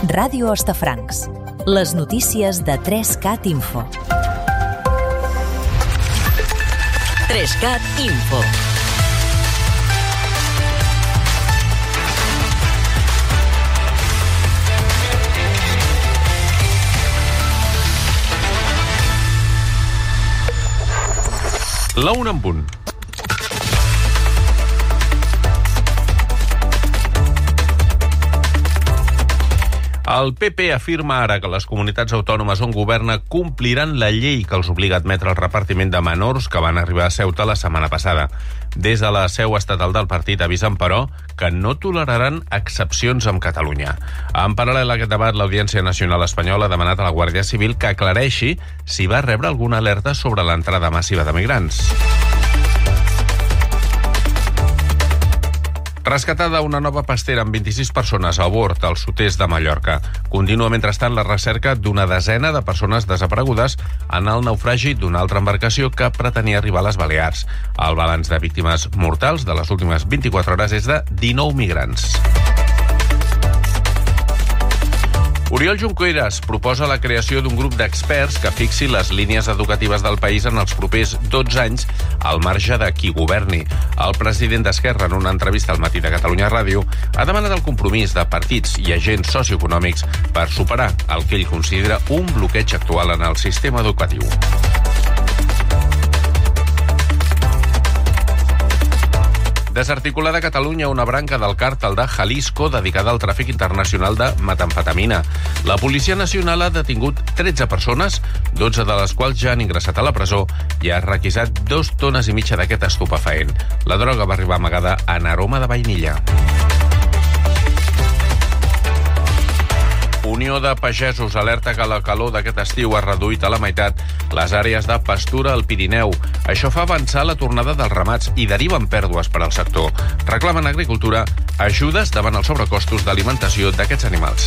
Ràdio Hostafrancs. Les notícies de 3CAT Info. 3CAT Info. La una en punt. El PP afirma ara que les comunitats autònomes on governa compliran la llei que els obliga a admetre el repartiment de menors que van arribar a Ceuta la setmana passada. Des de la seu estatal del partit avisen, però, que no toleraran excepcions amb Catalunya. En paral·lel a aquest debat, l'Audiència Nacional Espanyola ha demanat a la Guàrdia Civil que aclareixi si va rebre alguna alerta sobre l'entrada massiva de migrants. Rescatada una nova pastera amb 26 persones a bord al sud-est de Mallorca. Continua, mentrestant, la recerca d'una desena de persones desaparegudes en el naufragi d'una altra embarcació que pretenia arribar a les Balears. El balanç de víctimes mortals de les últimes 24 hores és de 19 migrants. Oriol Junqueras proposa la creació d'un grup d'experts que fixi les línies educatives del país en els propers 12 anys al marge de qui governi. El president d'Esquerra, en una entrevista al Matí de Catalunya Ràdio, ha demanat el compromís de partits i agents socioeconòmics per superar el que ell considera un bloqueig actual en el sistema educatiu. Desarticulada a Catalunya una branca del càrtel de Jalisco dedicada al tràfic internacional de metamfetamina. La Policia Nacional ha detingut 13 persones, 12 de les quals ja han ingressat a la presó i ha requisat 2,5 tones d'aquest estupefaent. La droga va arribar amagada en aroma de vainilla. Unió de Pagesos alerta que la calor d'aquest estiu ha reduït a la meitat les àrees de pastura al Pirineu. Això fa avançar la tornada dels ramats i deriven pèrdues per al sector. Reclamen Agricultura ajudes davant els sobrecostos d'alimentació d'aquests animals.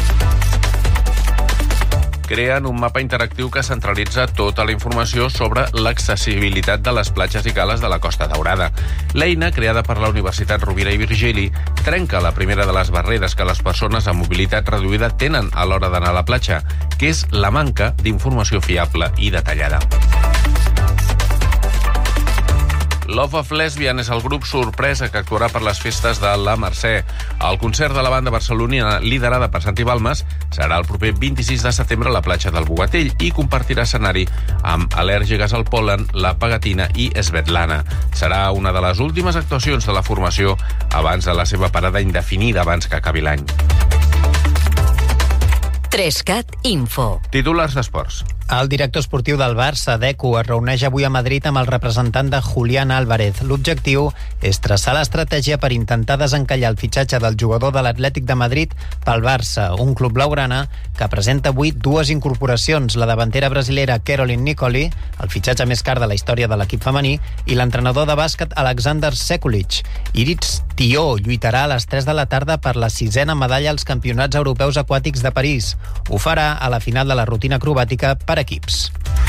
Creen un mapa interactiu que centralitza tota la informació sobre l'accessibilitat de les platges i cales de la Costa Daurada. L'eina, creada per la Universitat Rovira i Virgili, trenca la primera de les barreres que les persones amb mobilitat reduïda tenen a l'hora d'anar a la platja, que és la manca d'informació fiable i detallada. Love of Lesbian és el grup sorpresa que actuarà per les festes de la Mercè. El concert de la banda barcelonina liderada per Santi Balmes serà el proper 26 de setembre a la platja del Bogatell i compartirà escenari amb Al·lèrgiques al pol·len, La Pegatina i Svetlana. Serà una de les últimes actuacions de la formació abans de la seva parada indefinida abans que acabi l'any. 3CAT Info. Titulars d'esports. El director esportiu del Barça, Deco, es reuneix avui a Madrid amb el representant de Julián Álvarez. L'objectiu és traçar l'estratègia per intentar desencallar el fitxatge del jugador de l'Atlètic de Madrid pel Barça, un club blaugrana que presenta avui dues incorporacions, la davantera brasilera Caroline Nicoli, el fitxatge més car de la història de l'equip femení, i l'entrenador de bàsquet Alexander Sekulic. Iris Tió lluitarà a les 3 de la tarda per la 6a medalla als Campionats Europeus Aquàtics de París. Ho farà a la final de la rutina acrobàtica per equips.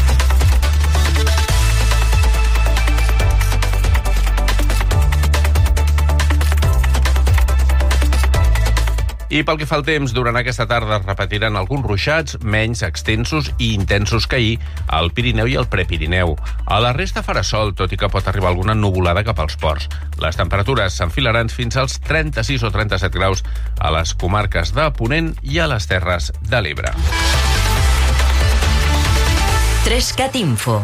I pel que fa al temps, durant aquesta tarda es repetiran alguns ruixats menys extensos i intensos que ahir al Pirineu i al Prepirineu. A la resta farà sol, tot i que pot arribar alguna nuvolada cap als ports. Les temperatures s'enfilaran fins als 36 o 37 graus a les comarques de Ponent i a les Terres de l'Ebre. 3CAT Info.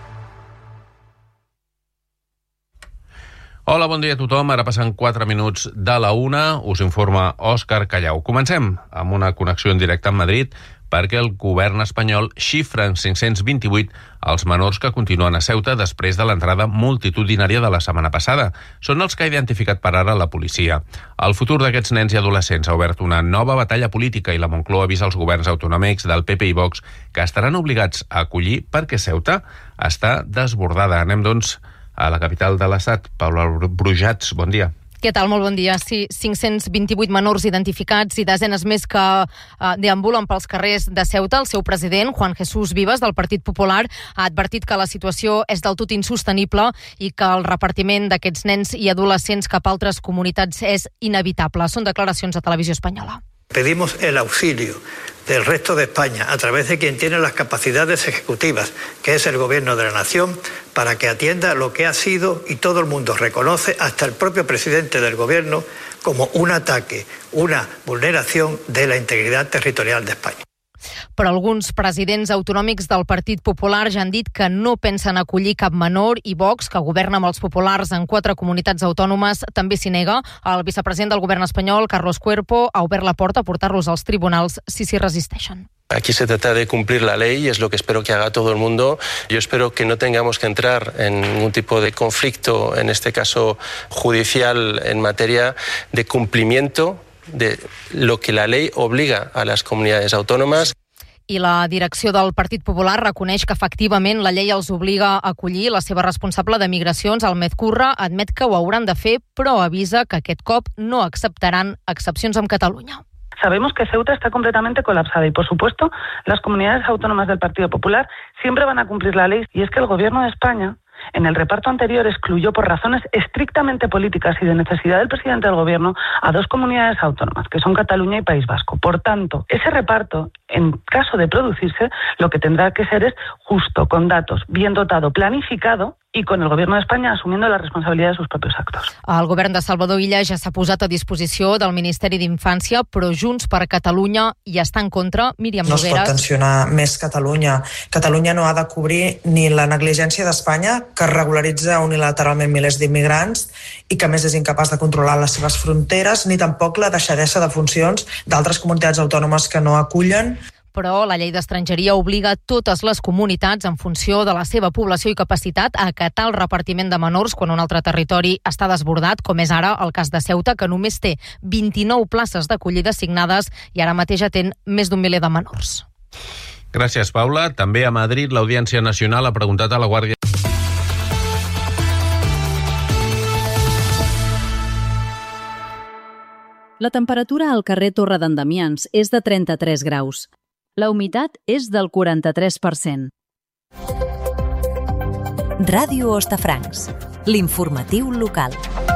Hola, bon dia a tothom. Ara passen 4 minuts de la 1. Us informa Òscar Callau. Comencem amb una connexió en directe amb Madrid perquè el govern espanyol xifra en 528 els menors que continuen a Ceuta després de l'entrada multitudinària de la setmana passada. Són els que ha identificat per ara la policia. El futur d'aquests nens i adolescents ha obert una nova batalla política i la Moncloa avisa als governs autonòmics del PP i Vox que estaran obligats a acollir perquè Ceuta està desbordada. Anem, doncs, a la capital de l'Estat. Paula Brujats, bon dia. Què tal? Molt bon dia. Sí, 528 menors identificats i desenes més que deambulen pels carrers de Ceuta. El seu president, Juan Jesús Vives, del Partit Popular, ha advertit que la situació és del tot insostenible i que el repartiment d'aquests nens i adolescents cap a altres comunitats és inevitable. Són declaracions a Televisió Espanyola. Pedimos el auxilio del resto de España a través de quien tiene las capacidades ejecutivas, que es el Gobierno de la Nación, para que atienda lo que ha sido, y todo el mundo reconoce, hasta el propio presidente del Gobierno, como un ataque, una vulneración de la integridad territorial de España. Però alguns presidents autonòmics del Partit Popular ja han dit que no pensen acollir cap menor, i Vox, que governa amb els populars en 4 comunitats autònomes, també s'hi nega. El vicepresident del govern espanyol, Carlos Cuerpo, ha obert la porta a portar-los als tribunals si s'hi resisteixen. Aquí se trata de cumplir la ley y es lo que espero que haga todo el mundo. Yo espero que no tengamos que entrar en ningún tipo de conflicto, en este caso judicial, en materia de cumplimiento de lo que la ley obliga a las comunidades autónomas. I la direcció del Partit Popular reconeix que efectivament la llei els obliga a acollir. La seva responsable de migracions, Almed Curra, admet que ho hauran de fer, però avisa que aquest cop no acceptaran excepcions amb Catalunya. Sabemos que Ceuta está completamente colapsada y, por supuesto, las comunidades autónomas del Partido Popular siempre van a cumplir la ley. Y es que el Gobierno de España, en el reparto anterior, excluyó por razones estrictamente políticas y de necesidad del presidente del Gobierno a 2 comunidades autónomas, que son Cataluña y País Vasco. Por tanto, ese reparto, en caso de producirse, lo que tendrá que ser es justo, con datos, bien dotado, planificado, i con el Gobierno de España asumiendo la responsabilidad de sus propios actos. El govern de Salvador Illa ja s'ha posat a disposició del Ministeri d'Infància, però Junts per Catalunya hi està en contra. Míriam Nogueras. No es pot tensionar més Catalunya. Catalunya no ha de cobrir ni la negligència d'Espanya, que regularitza unilateralment milers d'immigrants i que a més és incapaç de controlar les seves fronteres, ni tampoc la deixadesa de funcions d'altres comunitats autònomes que no acullen. Però la llei d'estrangeria obliga totes les comunitats, en funció de la seva població i capacitat, a acatar el repartiment de menors quan un altre territori està desbordat, com és ara el cas de Ceuta, que només té 29 places d'acollida assignades i ara mateix atén més d'1 miler de menors. Gràcies, Paula. També a Madrid, l'Audiència Nacional ha preguntat a la Guàrdia. La temperatura al carrer Torre d'en Damians és de 33 graus. La humitat és del 43%. Ràdio Hostafrancs, l'informatiu local.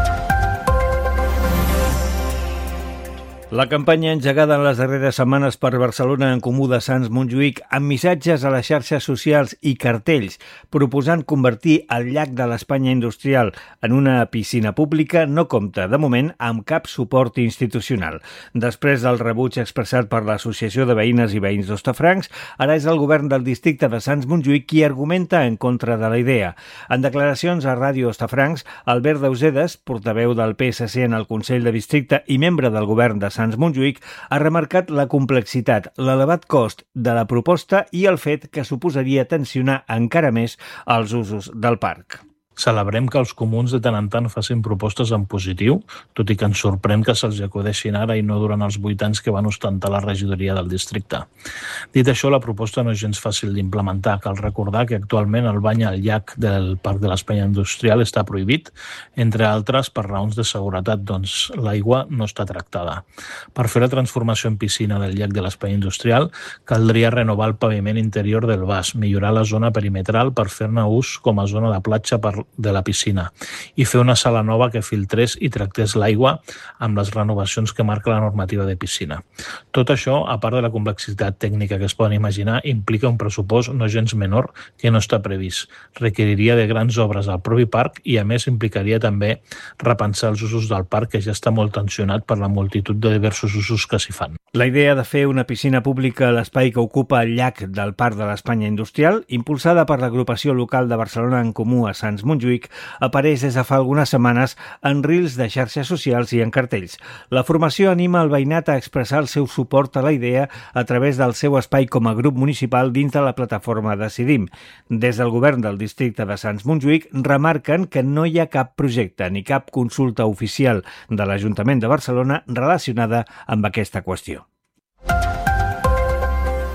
La campanya engegada en les darreres setmanes per Barcelona en Comú de Sants Montjuïc, amb missatges a les xarxes socials i cartells proposant convertir el llac de l'Espanya industrial en una piscina pública, no compta, de moment, amb cap suport institucional. Després del rebuig expressat per l'Associació de Veïnes i Veïns d'Hostafrancs, ara és el govern del districte de Sants Montjuïc qui argumenta en contra de la idea. En declaracions a Ràdio Hostafrancs, Albert Deusedes, portaveu del PSC en el Consell de Districte i membre del govern de Sants Montjuïc, ha remarcat la complexitat, l'elevat cost de la proposta i el fet que suposaria tensionar encara més els usos del parc. Celebrem que els comuns de tant en tant facin propostes en positiu, tot i que ens sorprèn que se'ls acudeixin ara i no durant els 8 anys que van ostentar la regidoria del districte. Dit això, la proposta no és gens fàcil d'implementar. Cal recordar que actualment el bany al llac del Parc de l'Espanya Industrial està prohibit, entre altres per raons de seguretat, doncs l'aigua no està tractada. Per fer la transformació en piscina del llac de l'Espanya Industrial, caldria renovar el paviment interior del vas, millorar la zona perimetral per fer-ne ús com a zona de platja de la piscina i fer una sala nova que filtrés i tractés l'aigua amb les renovacions que marca la normativa de piscina. Tot això, a part de la complexitat tècnica que es poden imaginar, implica un pressupost no gens menor que no està previst. Requeriria de grans obres al propi parc i, a més, implicaria també repensar els usos del parc, que ja està molt tensionat per la multitud de diversos usos que s'hi fan. La idea de fer una piscina pública a l'espai que ocupa el llac del Parc de l'Espanya Industrial, impulsada per l'agrupació local de Barcelona en Comú a Sants Montjuïc, apareix des de fa algunes setmanes en reels de xarxes socials i en cartells. La formació anima el veïnat a expressar el seu suport a la idea a través del seu espai com a grup municipal dins de la plataforma Decidim. Des del govern del districte de Sants Montjuïc remarquen que no hi ha cap projecte ni cap consulta oficial de l'Ajuntament de Barcelona relacionada amb aquesta qüestió.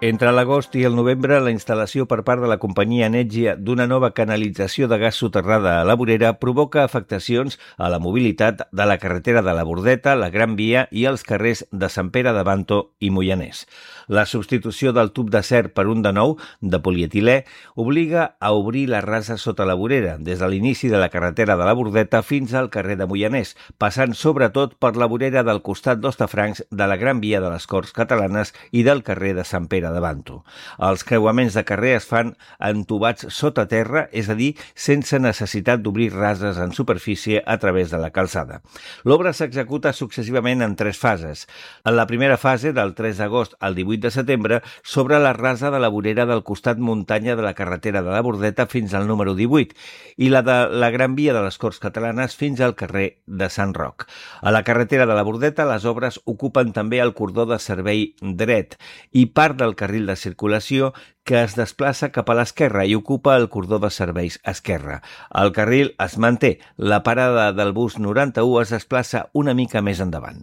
Entre l'agost i el novembre, la instal·lació per part de la companyia Netgia d'una nova canalització de gas soterrada a la vorera provoca afectacions a la mobilitat de la carretera de la Bordeta, la Gran Via i els carrers de Sant Pere de Banto i Moianès. La substitució del tub d'acer per un de nou, de polietilè, obliga a obrir la rasa sota la vorera, des de l'inici de la carretera de la Bordeta fins al carrer de Moianès, passant sobretot per la vorera del costat d'Hostafrancs, de la Gran Via de les Corts Catalanes i del carrer de Sant Pere de Banto. Els creuaments de carrer es fan entubats sota terra, és a dir, sense necessitat d'obrir rases en superfície a través de la calçada. L'obra s'executa successivament en 3 fases. En la primera fase, del 3 d'agost al 18 de setembre, s'obre la rasa de la vorera del costat muntanya de la carretera de la Bordeta fins al número 18 i la de la Gran Via de les Corts Catalanes fins al carrer de Sant Roc. A la carretera de la Bordeta, les obres ocupen també el cordó de servei dret i part del carril de circulació que es desplaça cap a l'esquerra i ocupa el cordó de serveis esquerra. El carril es manté. La parada del bus 91 es desplaça una mica més endavant.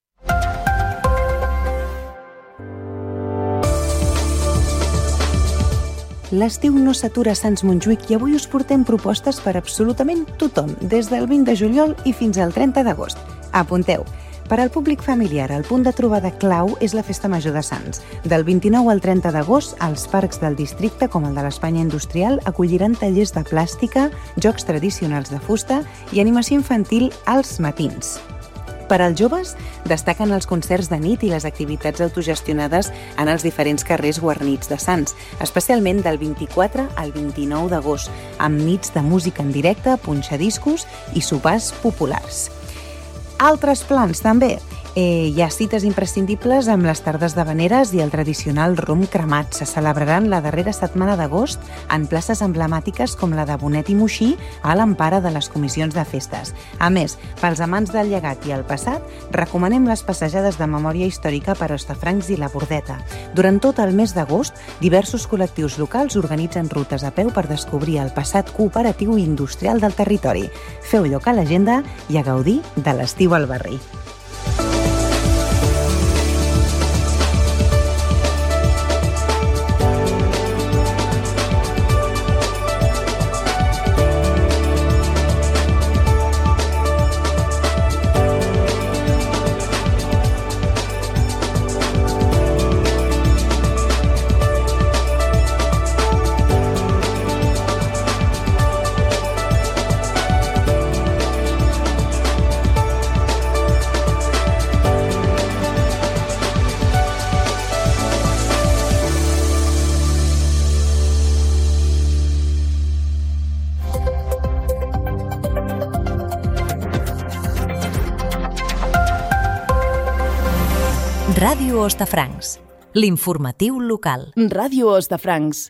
L'estiu no s'atura a Sants Montjuïc i avui us portem propostes per absolutament tothom, des del 20 de juliol i fins al 30 d'agost. Apunteu! Per al públic familiar, el punt de trobada clau és la Festa Major de Sants. Del 29 al 30 d'agost, els parcs del districte, com el de l'Espanya Industrial, acolliran tallers de plàstica, jocs tradicionals de fusta i animació infantil als matins. Per als joves, destaquen els concerts de nit i les activitats autogestionades en els diferents carrers guarnits de Sants, especialment del 24 al 29 d'agost, amb nits de música en directe, punxadiscos i sopars populars. Altres plans també. Hi ha cites imprescindibles amb les tardes d'havaneres i el tradicional rom cremat. Se celebraran la darrera setmana d'agost en places emblemàtiques com la de Bonet i Moixí, a l'empara de les comissions de festes. A més, pels amants del llegat i el passat, recomanem les passejades de memòria històrica per Hostafrancs i la Bordeta. Durant tot el mes d'agost, diversos col·lectius locals organitzen rutes a peu per descobrir el passat cooperatiu i industrial del territori. Feu lloc a l'agenda i a gaudir de l'estiu al barri. Ràdio Hostafrancs, l'informatiu local. Ràdio Hostafrancs.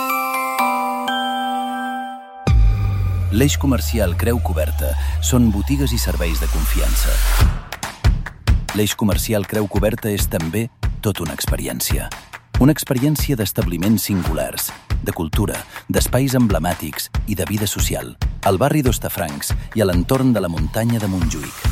L'eix comercial Creu Coberta són botigues i serveis de confiança. L'eix comercial Creu Coberta és també tot una experiència. Una experiència d'establiments singulars, de cultura, d'espais emblemàtics i de vida social, al barri d'Hostafrancs i a l'entorn de la muntanya de Montjuïc.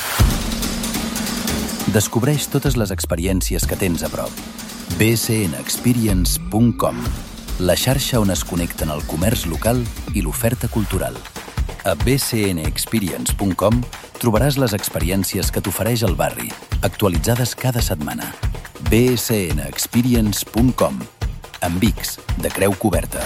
Descobreix totes les experiències que tens a prop. bsnexperience.com, la xarxa on es connecten el comerç local i l'oferta cultural. A bsnexperience.com trobaràs les experiències que t'ofereix el barri, actualitzades cada setmana. bsnexperience.com, amb X, de Creu Coberta.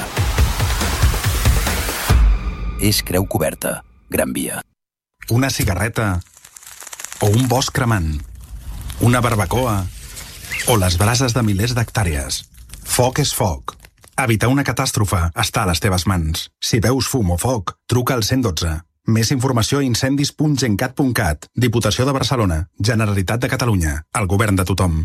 És Creu Coberta, Gran Via. Una cigarreta o un bosc cremant, una barbacoa o les brases de milers d'hectàrees. Foc és foc. Evitar una catàstrofe està a les teves mans. Si veus fum o foc, truca al 112. Més informació a incendis.gencat.cat. Diputació de Barcelona. Generalitat de Catalunya. El govern de tothom.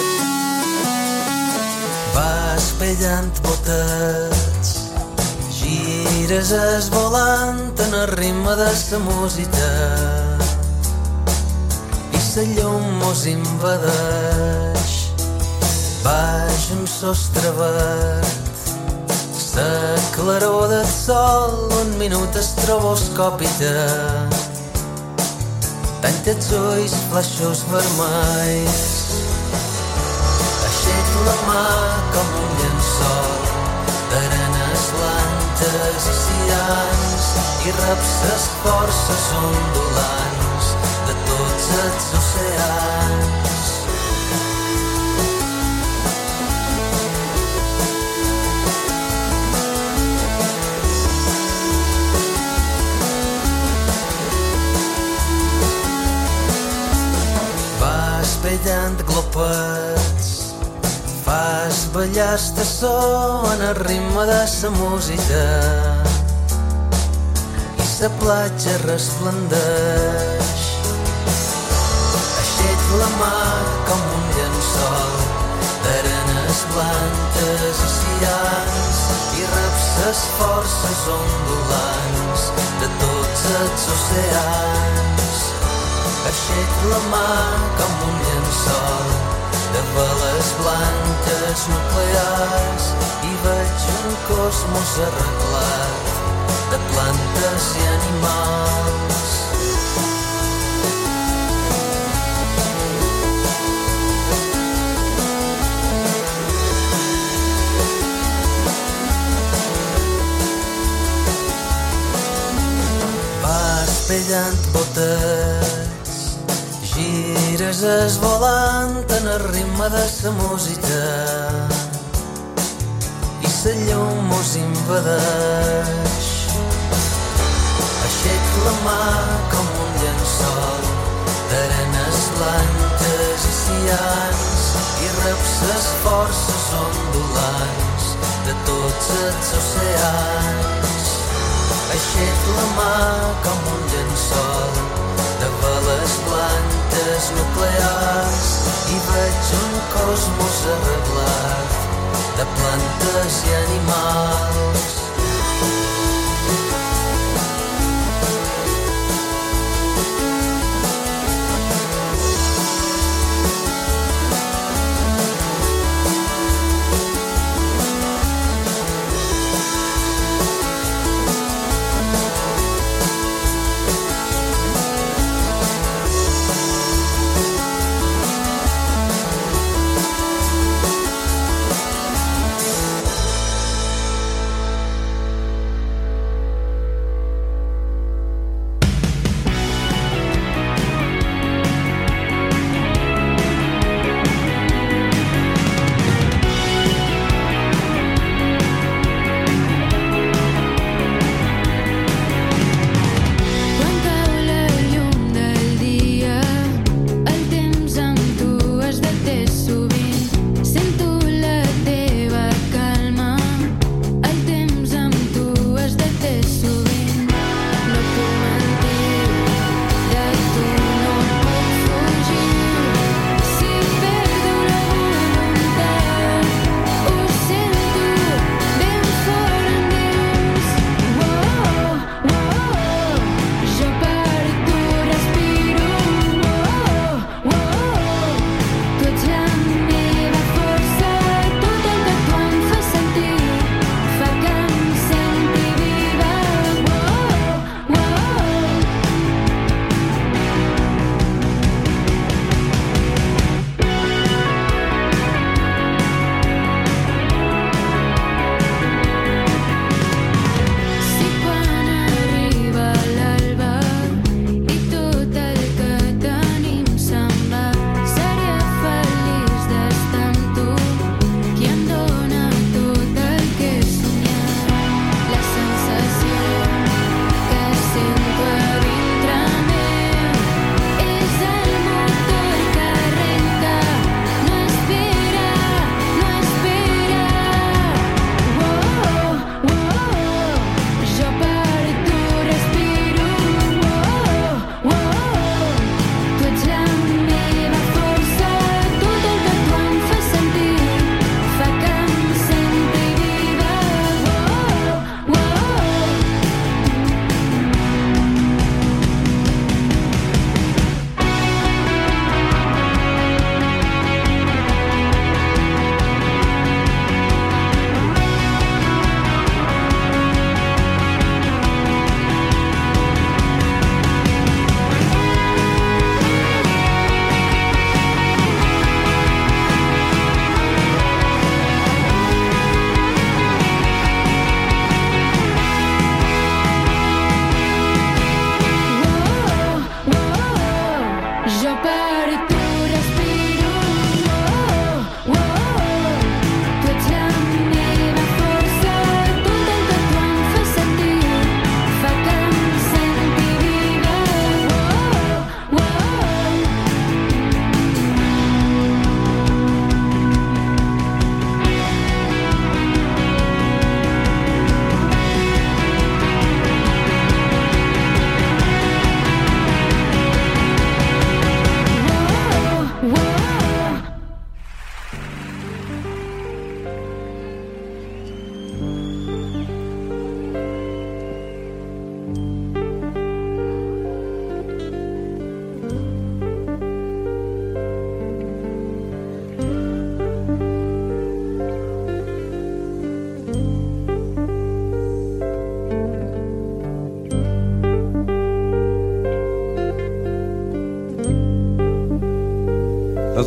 Espellant botets, Gires es volant en el ritme de sa música i sa llum mos invadeix. Baix un sostre verd, sa claror del sol, un minut estroboscòpica. Tanca els ulls, flaixos vermells. Aixec la mà com un llençol d'arenes blanques i cians i reps les forces ondulants de tots els oceans. Vas ballant glopets, fas ballar estaçó en el ritme de sa música i sa platja resplendeix. Aixec la mà com un llençol d'arenes blanques i cians i reps les forces ondulants de tots els oceans. Aixec la mà com un llençol de veles blanques nuclears i veig un cosmos arreglat de plantes i animals. Vas pellant botets, gires es volant en el ritme de sa música i sa llum mos invadeix. Aixec la mà com un llençol d'arenes blanques i cians i reps les forces ondulants de tots els oceans. Aixec la mà com un llençol de veles blanques nuclears i veig un cosmos arreglat de plantes i animals.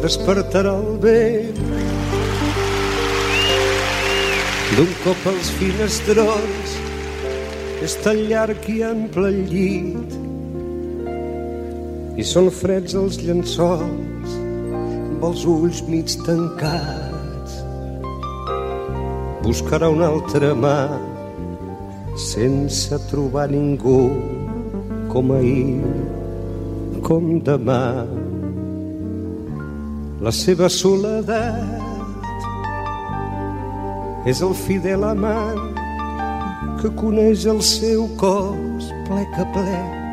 despertarà el vent. D'un cop els finestrons és tan llarg i ample el llit i són freds els llençols amb els ulls mig tancats. Buscarà una altra mà sense trobar ningú com ahir, com demà. La seva soledat és el fidel amant que coneix el seu cos plec a plec.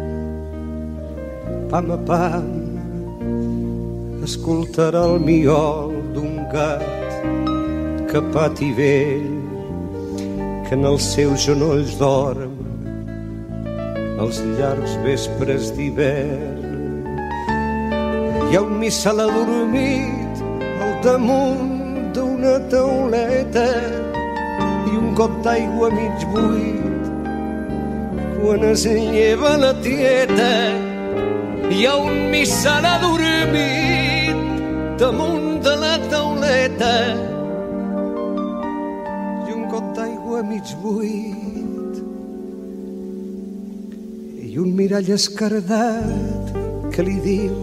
Pam a pam escoltarà el miol d'un gat capat i vell que en els seus genolls dorm els llargs vespres d'hivern. Hi ha un missal adormit al damunt d'una tauleta i un got d'aigua mig buit quan es lleva la tieta. Hi ha un missal adormit damunt de la tauleta i un got d'aigua mig buit i un mirall escardat que li diu: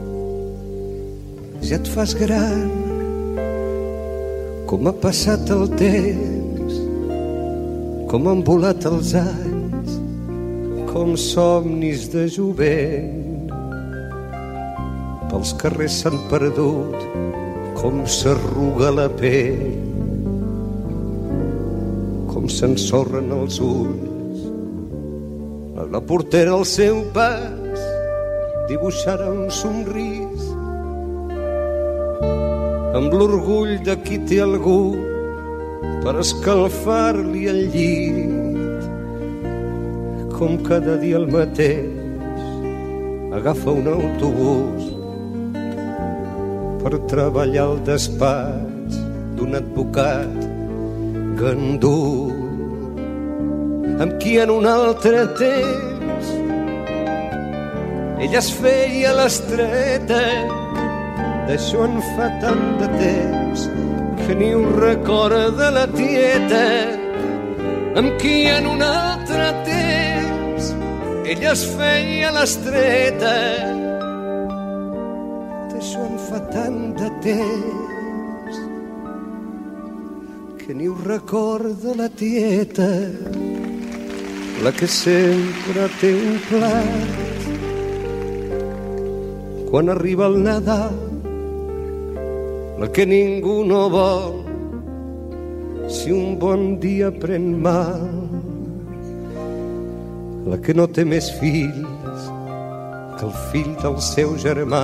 ja et fas gran. Com ha passat el temps, com han volat els anys, com somnis de jovent. Pels carrers s'han perdut, com s'arruga la pell, com s'ensorren els ulls. A la portera al seu pas dibuixarà un somrís amb l'orgull de qui té algú per escalfar-li el llit. Com cada dia el mateix agafa un autobús per treballar al despatx d'un advocat gandul amb qui en un altre temps ella es feia l'estreta. D'això en fa tant de temps que ni un recorda la tieta amb qui en un altre temps ella es feia l'estreta. D'això en fa tant de temps que ni ho recorda la tieta, la que sempre té un plat quan arriba el Nadal, la que ningú no vol si un bon dia pren mal, la que no té més fills que el fill del seu germà,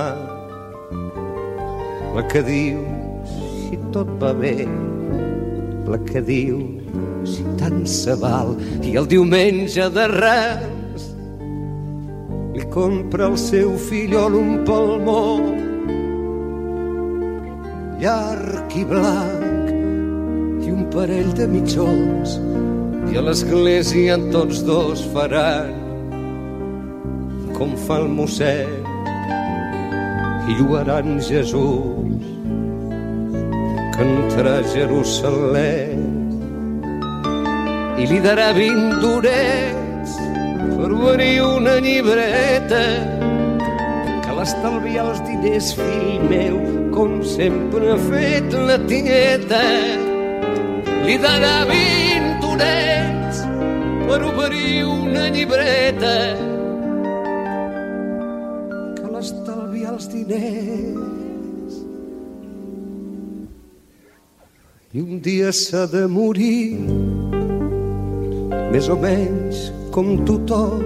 la que diu si tot va bé, la que diu si tant se val, i el diumenge de Reis li compra al seu fillol un palmó llarg i blanc i un parell de mitjons, i a l'església tots dos faran com fa el mossèn i lloaran Jesús que entrà a Jerusalem, i li darà 20 durets per obrir una llibreta que l'estalviar els diners, fill meu, com sempre ha fet la tieta. Li darà 20 durets per obrir una llibreta que l'estalviar els diners. I un dia s'ha de morir, més o menys com tothom.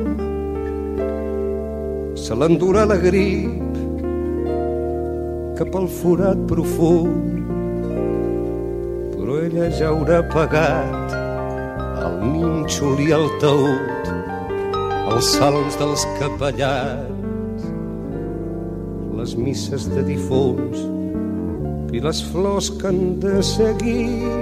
Se l'endurà la grip cap al forat profund, però ella ja haurà pagat el nínxol i el taüt, els salms dels capellans, les misses de difunts i les flors que han de seguir.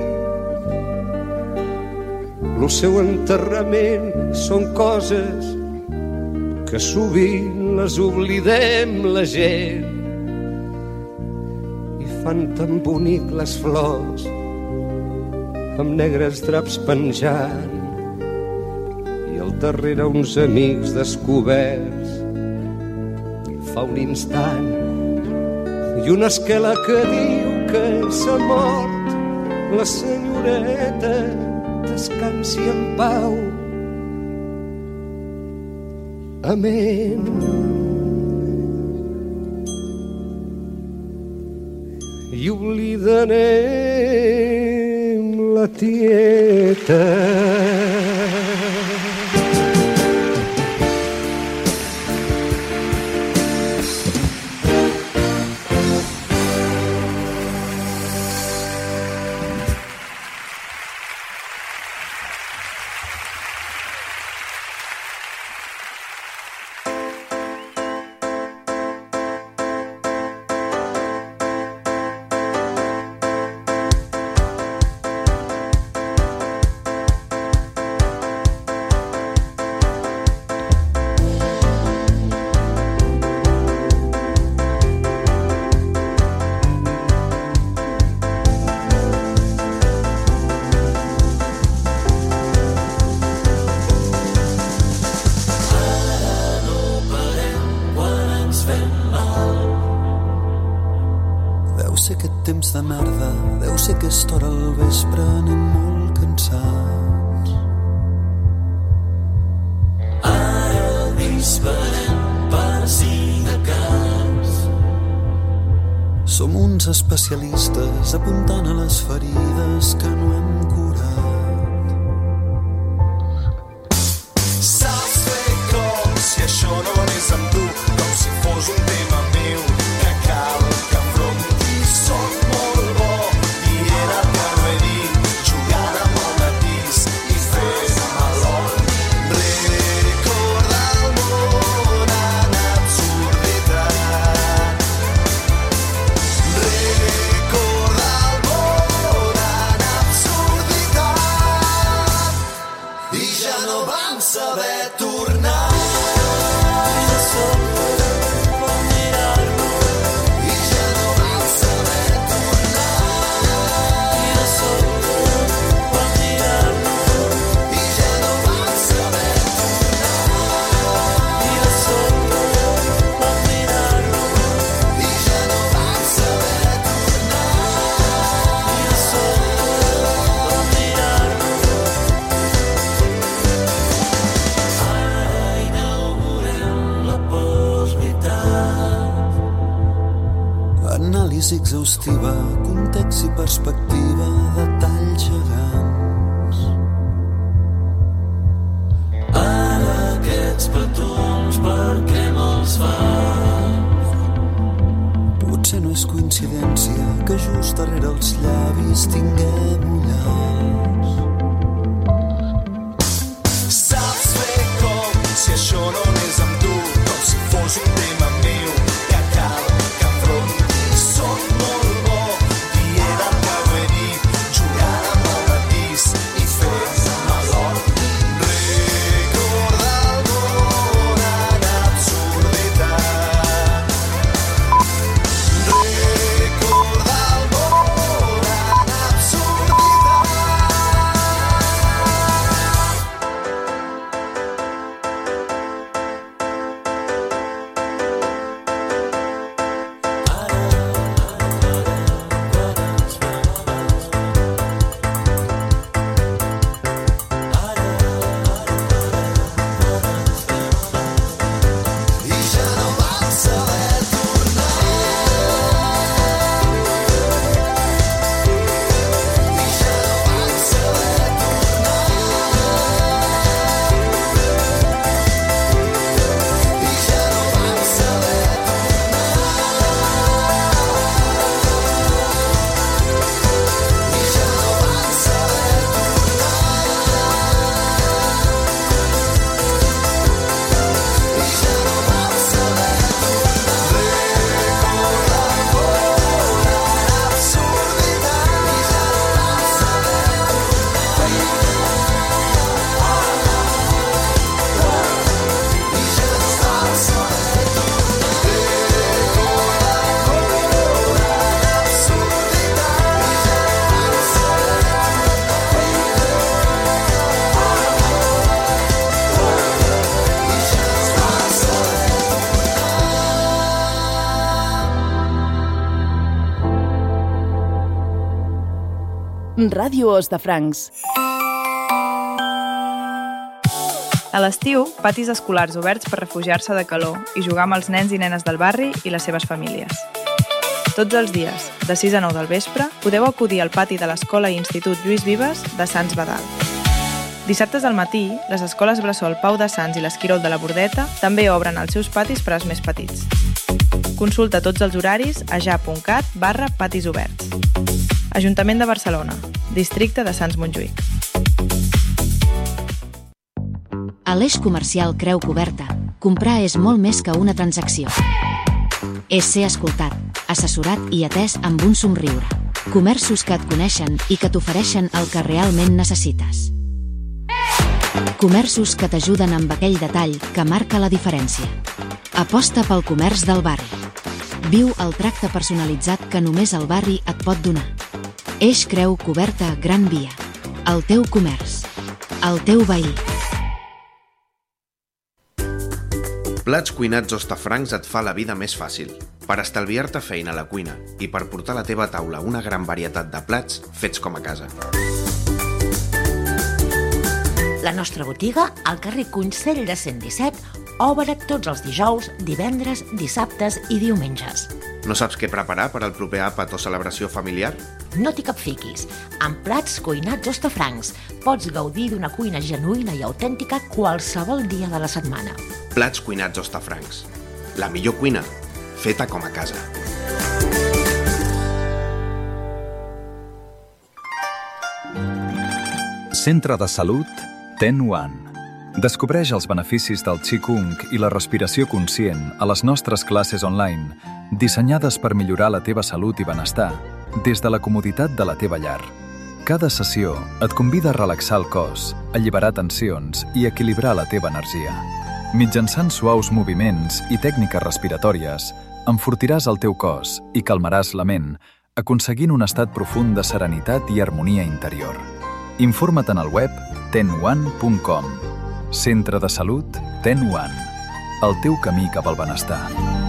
El seu enterrament són coses que sovint les oblidem la gent, fan tan bonic les flors, amb negres draps penjant, i al darrere uns amics descoberts. Fa un instant, i una esquela que diu que s'ha mort, la senyoreta descansi en pau. Amén. I oblidarem la tieta. Temps de merda, deu ser aquesta hora al vespre, anem molt cansats. Ara disparem per si de cas. Som uns especialistes apuntant a les ferides que no hem curat. Saps fer com si això no anés amb tu, com si fos un tema meu que cal que afrontis. Som molt bo dient el que no he dit, jugant amb el matís i fent melon. Recorda el món en absurditat. Recorda el món en absurditat. I ja no vam saber tornar. Anàlisi exhaustiva, context i perspectiva, detalls gegants. Ara aquests petons per què me'ls fas? Potser no és coincidència que just darrere els llavis tinguem ullals. Saps fer com si això no anés amb tu, com si fos un tema meu que cal que afronti. Som molt bo dient el que no he dit, jugant amb el matís i fent melon. Recorda el món en absurditat. Recorda el món en absurditat. Ràdio Hostafrancs. A l'estiu, patis escolars oberts per refugiar-se de calor i jugar amb els nens i nenes del barri i les seves famílies. Tots els dies, de 6 a 9 del vespre, podeu acudir al pati de l'Escola i Institut Lluís Vives de Sants Badal. Dissabtes al matí, les escoles Bressol Pau de Sants i l'Esquirol de la Bordeta també obren els seus patis per als més petits. Consulta tots els horaris a ja.cat/patis oberts. Ajuntament de Barcelona, districte de Sants Montjuïc. A l'Eix Comercial Creu Coberta, comprar és molt més que una transacció. És ser escoltat, assessorat i atès amb un somriure. Comerços que et coneixen i que t'ofereixen el que realment necessites. Comerços que t'ajuden amb aquell detall que marca la diferència. Aposta pel comerç del barri. Viu el tracte personalitzat que només el barri et pot donar. Eix Creu Coberta Gran Via. El teu comerç. El teu veí. Plats Cuinats Hostafrancs et fa la vida més fàcil. Per estalviar-te feina a la cuina i per portar a la teva taula una gran varietat de plats fets com a casa. La nostra botiga, al carrer Consell de 117, obre tots els dijous, divendres, dissabtes i diumenges. No saps què preparar per al proper àpat o celebració familiar? No t'hi capfiquis. Amb Plats Cuinats Hostafrancs pots gaudir d'una cuina genuïna i autèntica qualsevol dia de la setmana. Plats Cuinats Hostafrancs. La millor cuina, feta com a casa. Centre de Salut Ten One. Descobreix els beneficis del Qigong i la respiració conscient a les nostres classes online, dissenyades per millorar la teva salut i benestar, des de la comoditat de la teva llar. Cada sessió et convida a relaxar el cos, alliberar tensions i equilibrar la teva energia. Mitjançant suaus moviments i tècniques respiratòries, enfortiràs el teu cos i calmaràs la ment, aconseguint un estat profund de serenitat i harmonia interior. Informa't en el web ten1.com. Centre de Salut Ten One. El teu camí cap al benestar.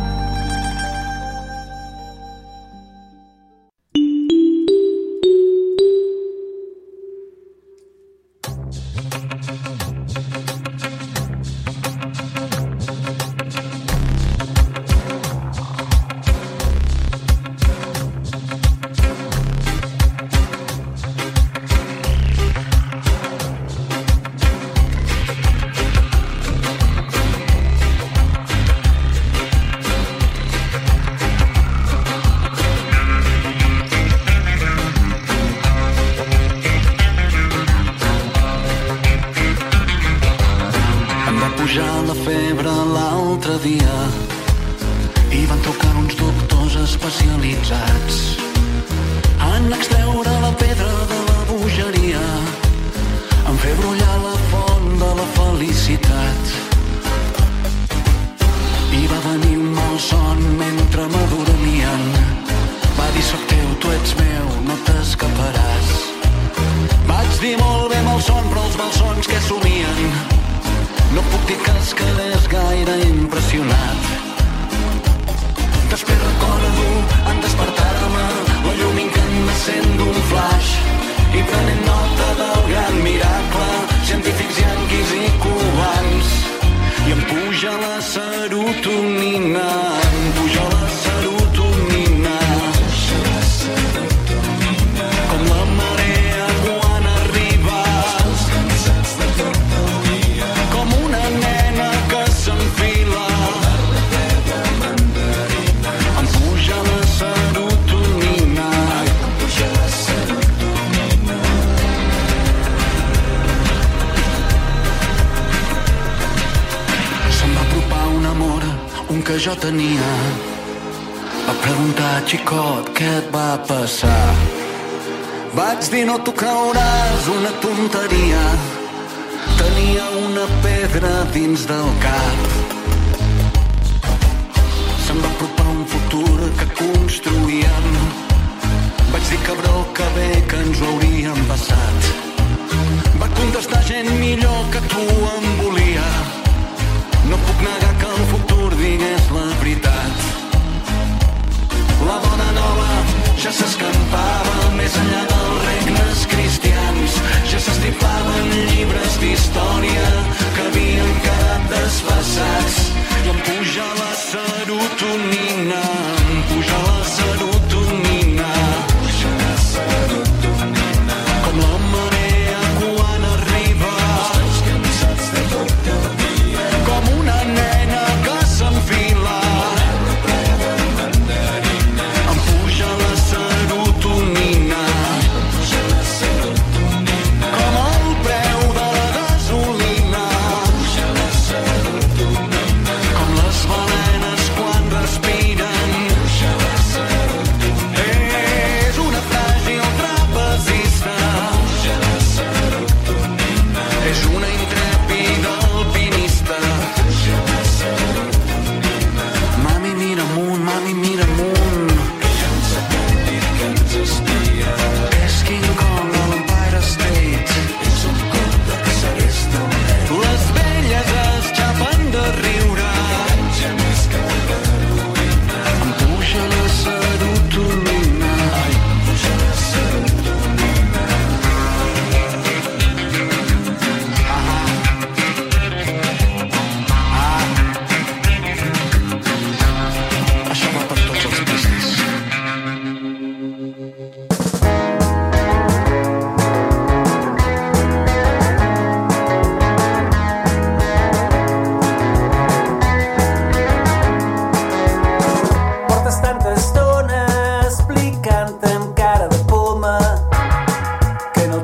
Jo tenia va preguntar, xicot, què et va passar? Vaig dir, no t'ho creuràs, una tonteria. Tenia una pedra dins del cap. Se'm va apropar un futur que construíem. Vaig dir, cabró, que bé que ens ho hauríem passat. Va contestar gent millor que tu em volia. No puc negar que el futur digués la veritat. La bona nova ja s'escampava més enllà dels regnes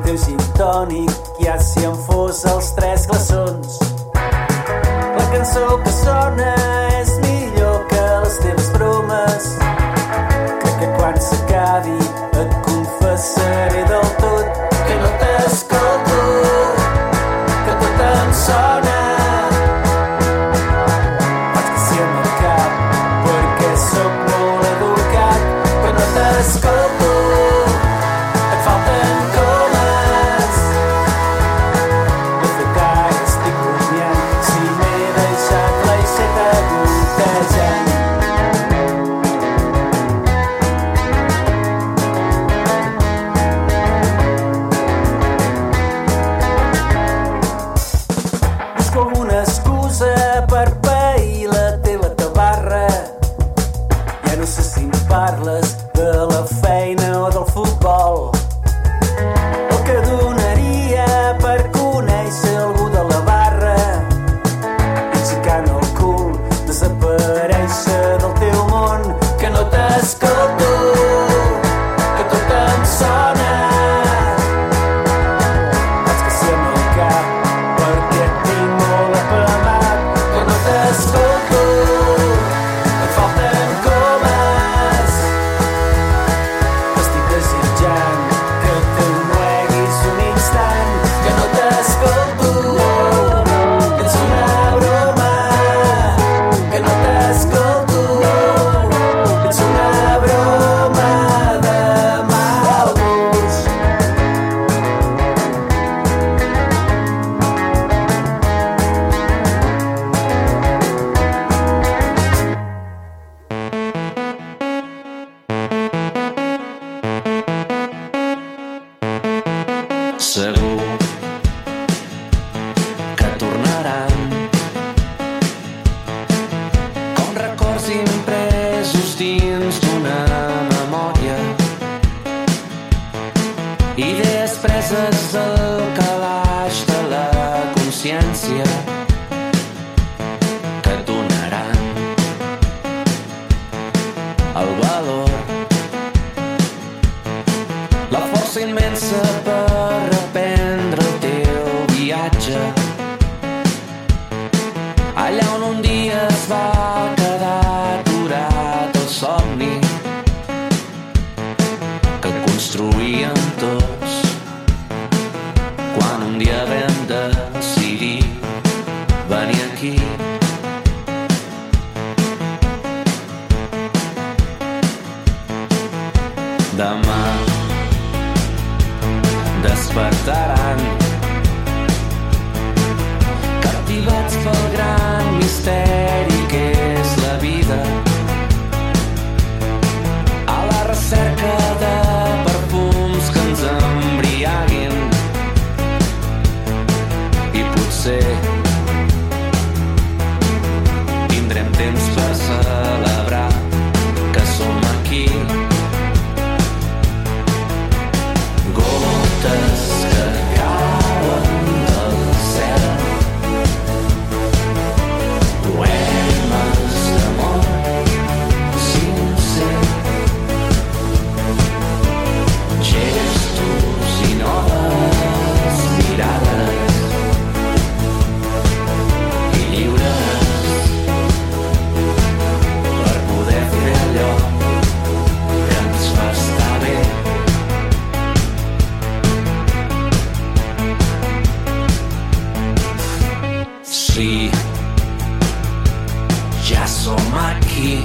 teu gin tònic ja s'hi han fos els 3 glaçons. La cançó que sona és millor que les teves bromes. Crec que quan s'acabi et confessaré del tot que no t'escolto, que tot em sona. Faig que sí amb el cap perquè sóc molt educat, però no t'escolto, et falten comes. De fet ara estic rumiant si m'he deixat l'aixeta gotejant. Busco alguna excusa per pair la teva tabarra. Ja no sé si em parles de la feina o del futbol. El que donaria per conèixer algú de la barra i aixecant el cul desaparèixer del teu món. Que no t'escolto, que tot em sona. Faig que sí amb el cap perquè et tinc molt apamat, que no t'escolto, et falten comes. Estic desitjant que t'ennueguis un instant, que no t'escolto, ets una broma. Que no t'escolto, ets una broma de mal gust. Segur que tornaran com records impresos dins d'una memòria, idees preses al calaix de la consciència que et donaran el valor, la força immensa per reprendre el teu viatge allà on un dia es va quedar aturat el somni que construïem tots quan un dia vam decidir venir aquí. Demà despertaran captivats pel gran misteri que és la vida, a la recerca de perfums que ens embriaguin i potser tindrem temps per celebrar que som aquí. Gotes que cauen del cel, poemes d'amor sincer, gestos i noves mirades i lliures per poder fer allò que ens fa estar bé. Sí, ja som aquí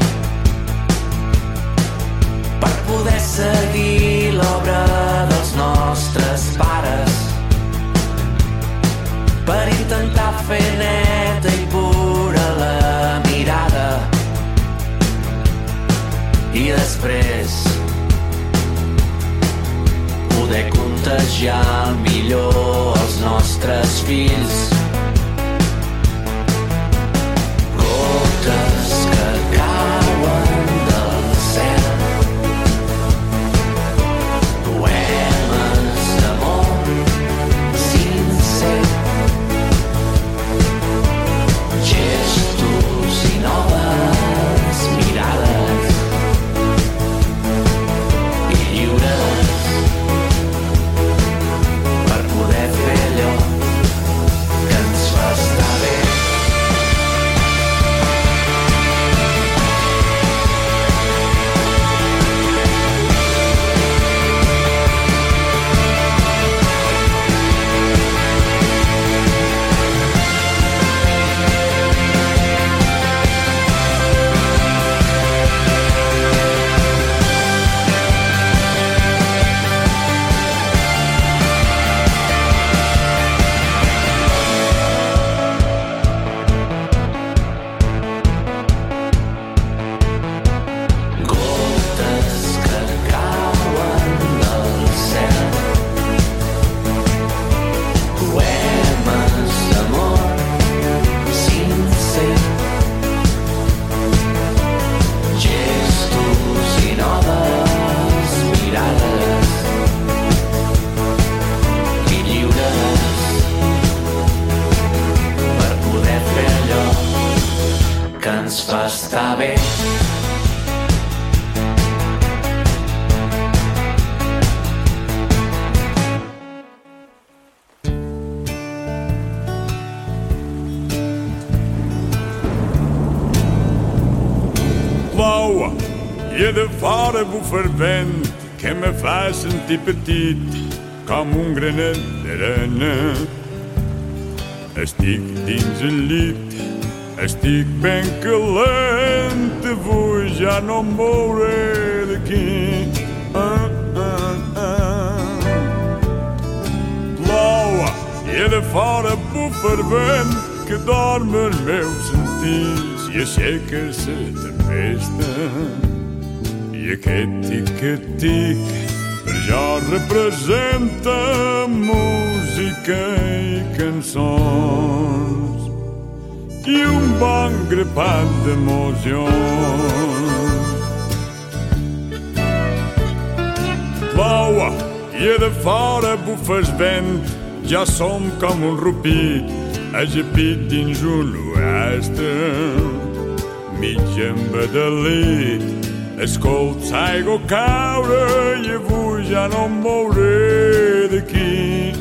per poder seguir l'obra dels nostres pares, per intentar fer neta i pura la mirada i després poder contagiar el millor als nostres fills. Gotes que cauen del cel, poemes d'amor sincer, gestos i noves mirades i lliures i de fora bufa el vent que me fa sentir petit com un granet d'arena. Estic dins el llit, estic ben calent, avui ja no em mouré d'aquí. Plou i de fora bufa el vent que dorm els meus sentits i aixeca la tempesta. I aquest tic-tic per jo representa música i cançons i un bon grapat d'emocions. Plou i de fora bufa el vent, ja som com un rupit ajapit dins un oest. Mig embadalit, escolts aigua caure i avui ja no em mouré d'aquí.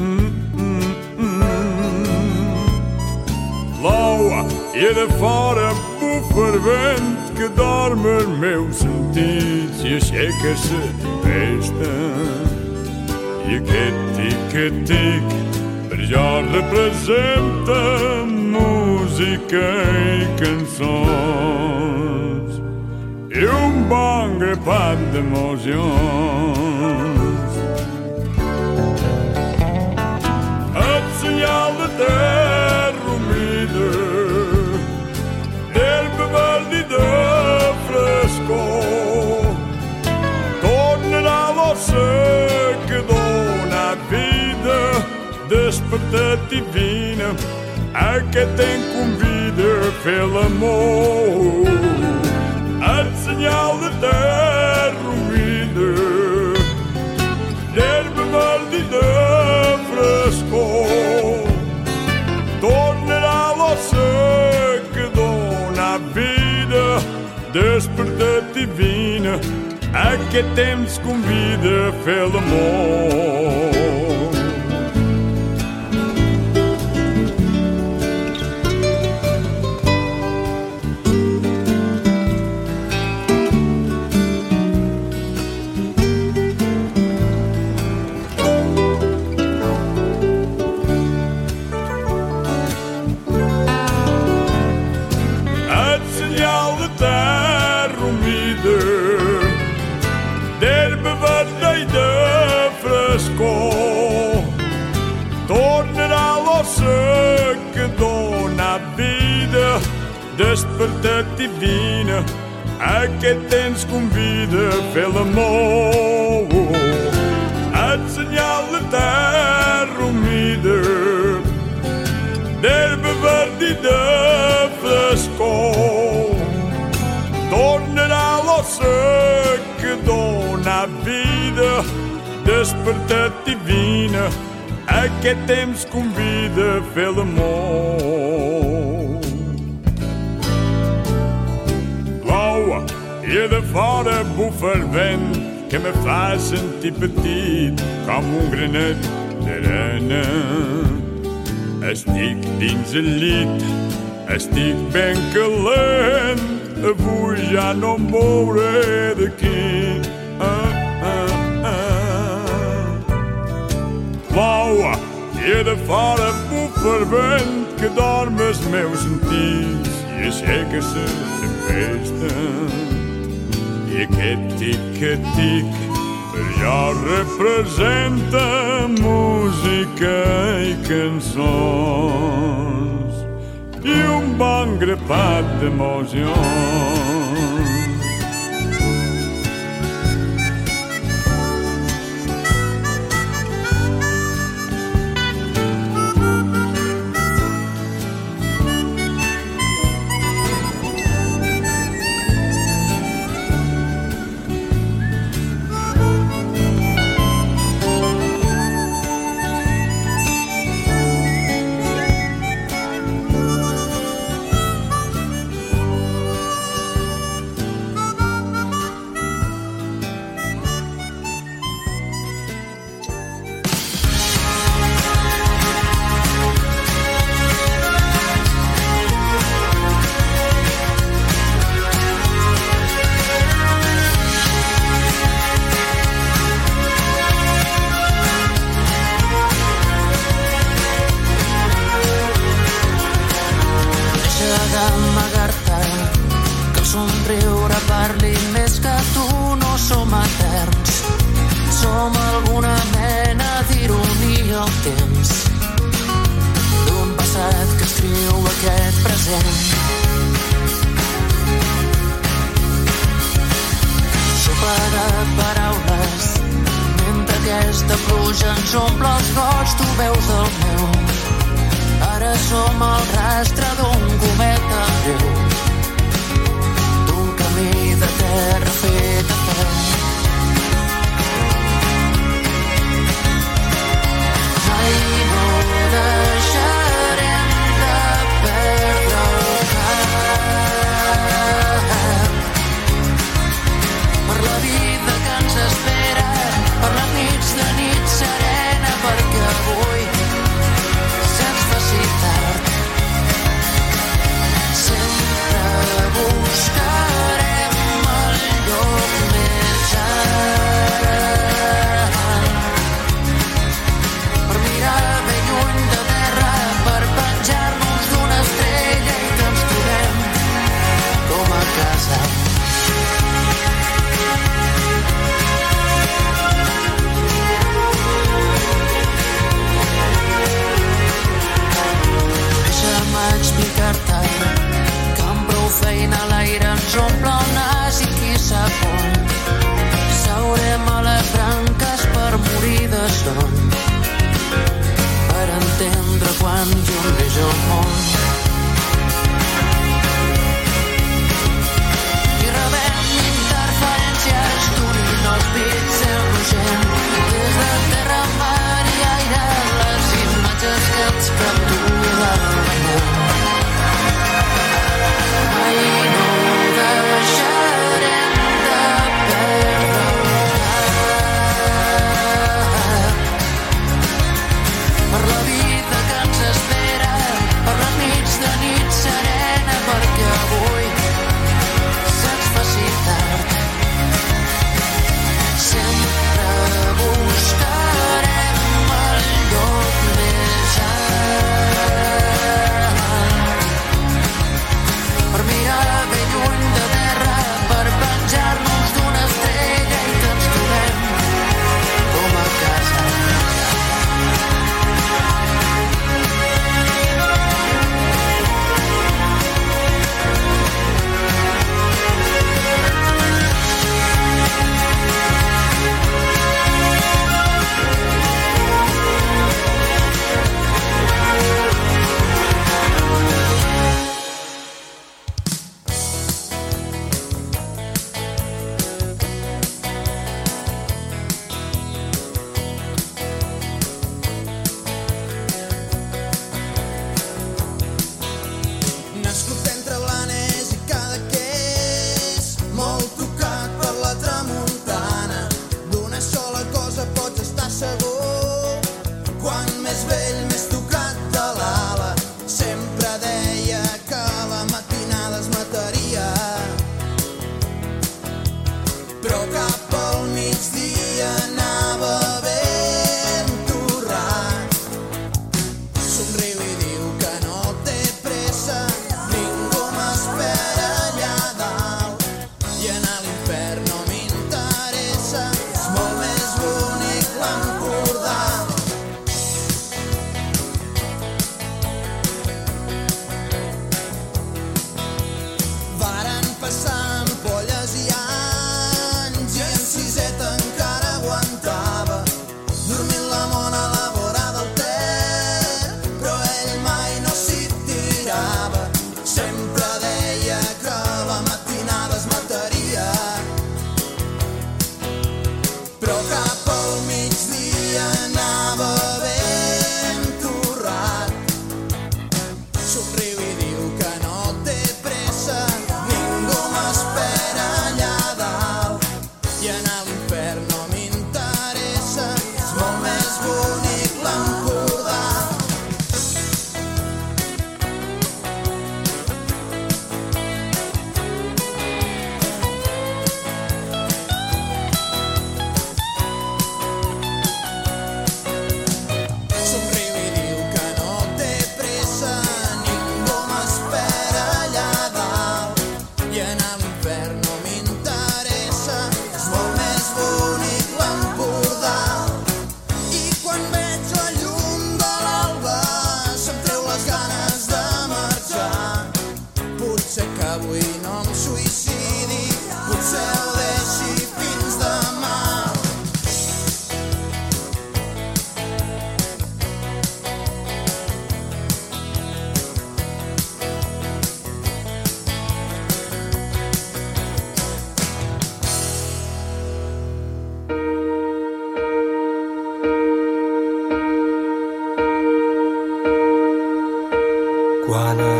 Plou i de fora bufa el vent que dorm els meus sentits i aixeca la tempesta. I aquest tic-tic per jo representa música i cançons i un bon grapat d'emocions. El senyal de terra humida, d'herba verda i de frescor, tornarà l'ossa que dona vida, despertat divina, aquest em convida a fer l'amor. El senyal de terra humida, d'herba verda i de frescor, tornarà l'ossa que dona vida, despertat divina, aquest temps convida a fer l'amor. Tornarà l'ossa que dona vida, despertat divina, aquest temps convida a fer l'amor. El senyal de terra humida, d'herba verda i de frescor, tornarà l'ossa que dona vida, despertat divina, aquest temps convida a fer l'amor. Plou i de fora bufa el vent que me fa sentir petit com un granet d'arena. Estic dins el llit, estic ben calent, avui ja no em mouré d'aquí. Plou i de fora bufa el vent que dorm els meus sentits i aixeca la tempesta. I aquest tic-tic per jo representa música i cançons i un bon grapat d'emocions. el temps d'un passat que escriu aquest present. Sopa de paraules mentre aquesta pluja ens omple els gots, tu veus el meu. Ara som el rastre d'un cometa greu, d'un camí de terra fet a peu. Mai no deixarem de perdre el cap per la vida que ens espera, per les nits de nit serena, perquè avui se'ns faci tard. Sempre buscarem el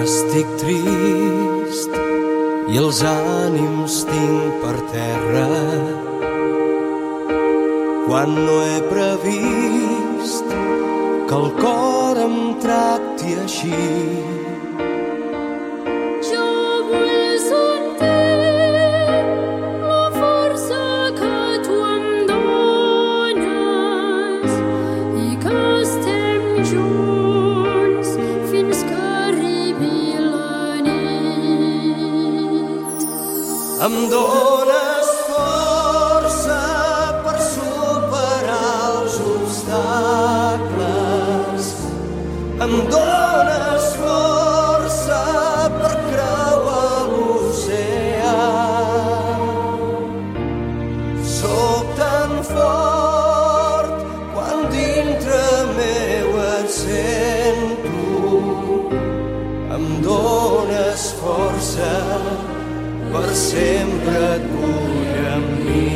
estic trist i els ànims tinc per terra quan no he previst que el cor em tracti així. Jo vull sentir la força que tu em dones i que estem junts fins que arribi la nit. Em dones força per superar els obstacles. Em dones força per creuar l'oceà. Soc tan fort quan dintre meu et sento. Em dones força per sempre et vull amb mi.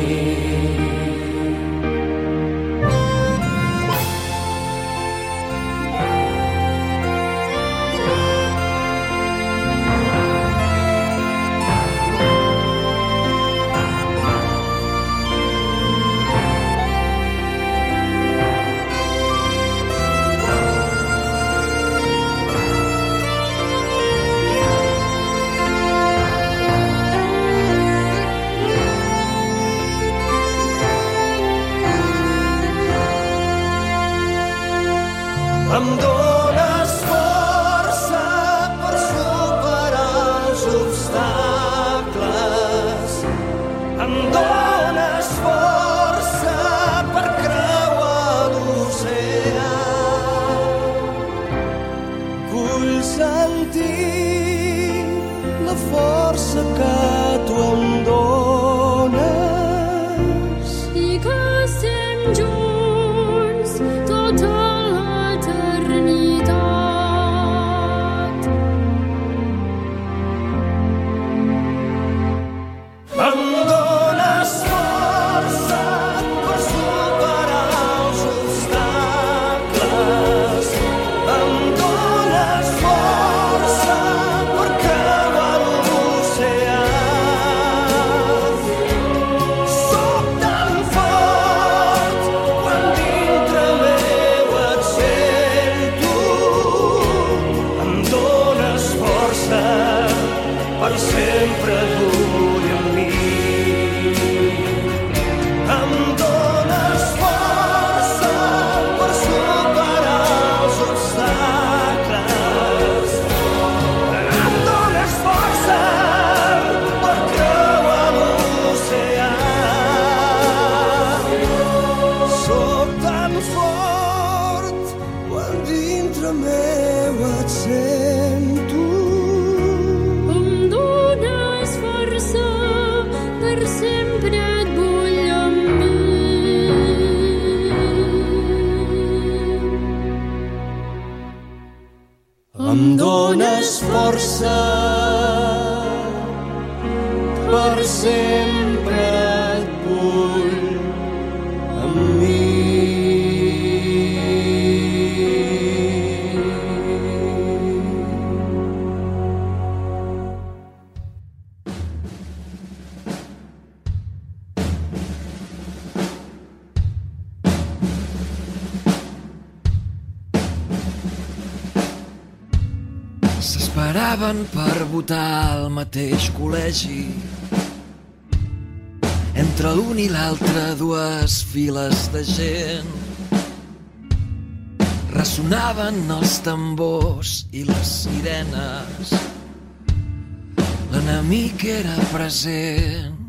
Em dones força per superar els obstacles. Em dones força per creuar l'oceà. Vull sentir la força que tu em dones i que estem junts tota per sempre et vull amb mi. Em dones força per superar els obstacles. Em dones força per creuar l'oceà. Soc tan fort quan dintre meu et sento. Per sempre et vull amb mi. Em dones força per sempre et vull amb mi. S'esperaven per votar al mateix col·legi. Entre l'un i l'altre dues files de gent. Ressonaven els tambors i les sirenes. L'enemic era present.